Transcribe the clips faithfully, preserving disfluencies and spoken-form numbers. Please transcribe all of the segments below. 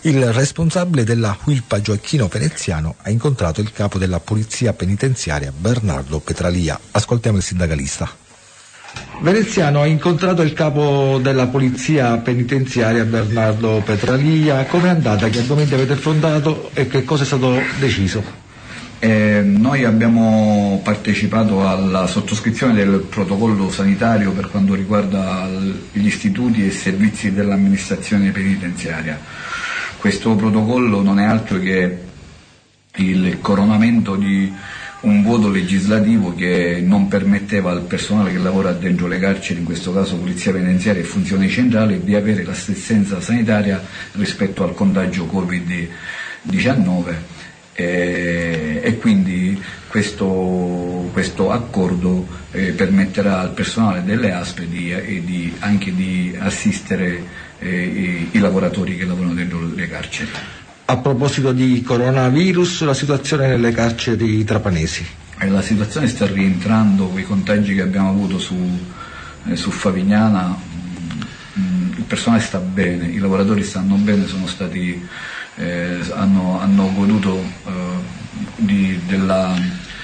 Il responsabile della Huilpa Gioacchino Veneziano ha incontrato il capo della polizia penitenziaria Bernardo Petralia. Ascoltiamo il sindacalista. Veneziano ha incontrato il capo della polizia penitenziaria Bernardo Petralia. Come è andata? Che argomenti avete affrontato e che cosa è stato deciso? Eh, noi abbiamo partecipato alla sottoscrizione del protocollo sanitario per quanto riguarda gli istituti e servizi dell'amministrazione penitenziaria. Questo protocollo non è altro che il coronamento di un vuoto legislativo che non permetteva al personale che lavora dentro le carceri, in questo caso Polizia Penitenziaria e Funzioni Centrali, di avere l'assistenza sanitaria rispetto al contagio covid diciannove. E, e quindi questo, questo accordo eh, permetterà al personale delle A S P di, eh, di, anche di assistere eh, i, i lavoratori che lavorano dentro le carceri. A proposito di coronavirus, la situazione nelle carceri trapanesi? Eh, la situazione sta rientrando, quei contagi che abbiamo avuto su, eh, su Favignana, mh, il personale sta bene, i lavoratori stanno bene, sono stati Eh, hanno, hanno goduto eh, di, della,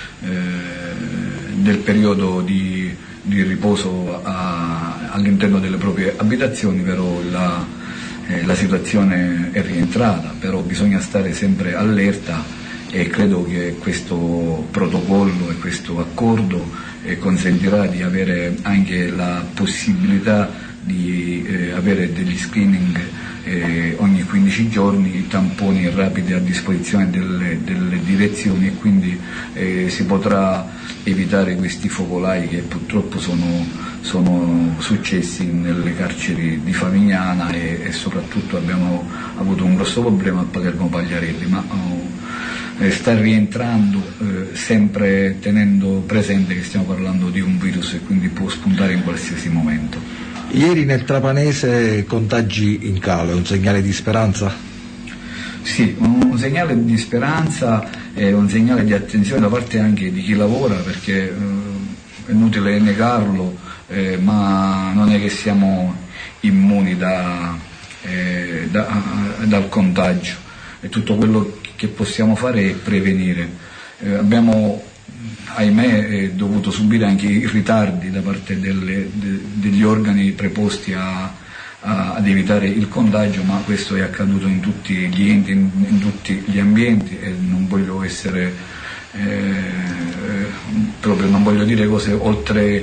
eh, del periodo di, di riposo a, all'interno delle proprie abitazioni, però la, eh, la situazione è rientrata, però bisogna stare sempre allerta e credo che questo protocollo e questo accordo eh, consentirà di avere anche la possibilità di eh, avere degli screening Eh, ogni quindici giorni, tamponi rapidi a disposizione delle, delle direzioni e quindi eh, si potrà evitare questi focolai che purtroppo sono, sono successi nelle carceri di Favignana e, e soprattutto abbiamo avuto un grosso problema a Palermo Pagliarelli, ma oh, eh, sta rientrando eh, sempre tenendo presente che stiamo parlando di un virus e quindi può spuntare in qualsiasi momento. Ieri nel Trapanese contagi in calo, è un segnale di speranza? Sì, un segnale di speranza e un segnale di attenzione da parte anche di chi lavora, perché eh, è inutile negarlo, eh, ma non è che siamo immuni da, eh, da, dal contagio, e tutto quello che possiamo fare è prevenire. Eh, abbiamo ahimè è dovuto subire anche i ritardi da parte delle, de, degli organi preposti a, a, ad evitare il contagio, ma questo è accaduto in tutti gli enti, in, in tutti gli ambienti e non voglio essere eh, proprio non voglio dire cose oltre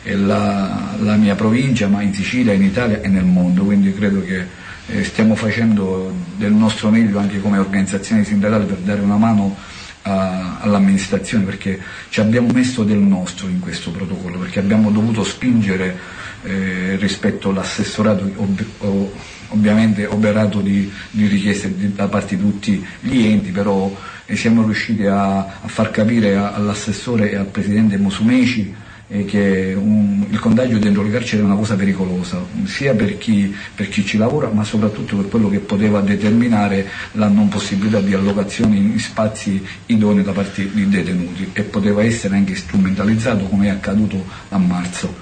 la, la mia provincia, ma in Sicilia, in Italia e nel mondo, quindi credo che eh, stiamo facendo del nostro meglio anche come organizzazioni sindacali per dare una mano all'amministrazione, perché ci abbiamo messo del nostro in questo protocollo, perché abbiamo dovuto spingere eh, rispetto all'assessorato ov- ov- ovviamente operato di, di richieste di, da parte di tutti gli enti, però eh, siamo riusciti a, a far capire a, all'assessore e al presidente Musumeci eh, che un, il contagio dentro le carceri è una cosa pericolosa, sia per chi, per chi ci lavora, ma soprattutto per quello che poteva determinare la non possibilità di allocazione in spazi idonei da parte dei detenuti, e poteva essere anche strumentalizzato come è accaduto a marzo.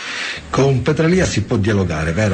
Con Petralia si può dialogare, vero?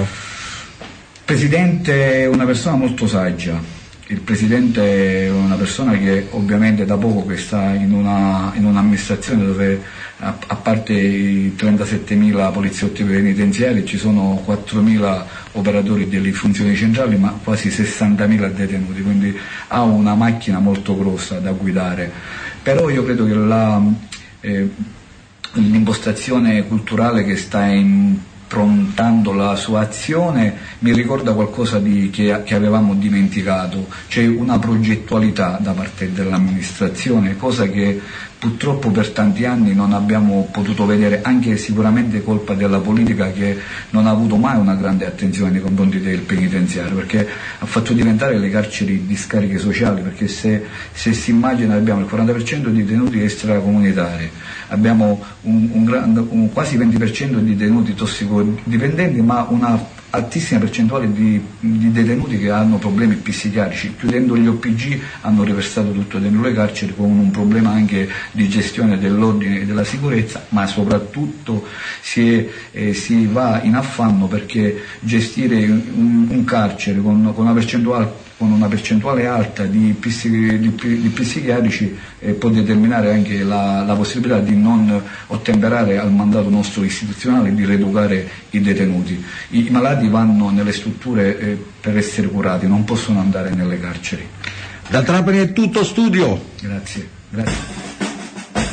Il Presidente è una persona molto saggia. Il Presidente è una persona che ovviamente da poco che sta in, una, in un'amministrazione dove a, a parte i trentasettemila poliziotti penitenziari ci sono quattromila operatori delle funzioni centrali, ma quasi sessantamila detenuti, quindi ha una macchina molto grossa da guidare. Però io credo che la, eh, l'impostazione culturale che sta in prontando la sua azione mi ricorda qualcosa di, che, che avevamo dimenticato, c'è una progettualità da parte dell'amministrazione, cosa che purtroppo per tanti anni non abbiamo potuto vedere, anche sicuramente colpa della politica che non ha avuto mai una grande attenzione nei confronti del penitenziario, perché ha fatto diventare le carceri discariche sociali, perché se, se si immagina abbiamo il quaranta per cento di detenuti extracomunitari, abbiamo un, un, grande, un quasi venti per cento di detenuti tossicodipendenti, ma una altissima percentuale di, di detenuti che hanno problemi psichiatrici. Chiudendo gli O P G hanno riversato tutto dentro le carceri, con un problema anche di gestione dell'ordine e della sicurezza, ma soprattutto si, è, eh, si va in affanno perché gestire un, un carcere con, con una percentuale con una percentuale alta di, psi, di, di psichiatrici eh, può determinare anche la, la possibilità di non ottemperare al mandato nostro istituzionale di rieducare i detenuti. I, i malati vanno nelle strutture eh, per essere curati, non possono andare nelle carceri. Da Trapani è tutto, studio. Grazie. Grazie.